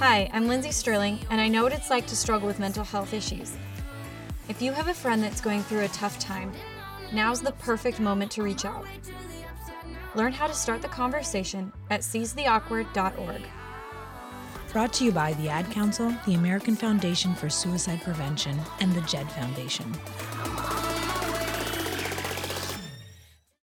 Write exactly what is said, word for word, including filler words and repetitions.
Hi, I'm Lindsay Sterling, and I know what it's like to struggle with mental health issues. If you have a friend that's going through a tough time, now's the perfect moment to reach out. Learn how to start the conversation at seize the awkward dot org. Brought to you by the Ad Council, the American Foundation for Suicide Prevention, and the Jed Foundation.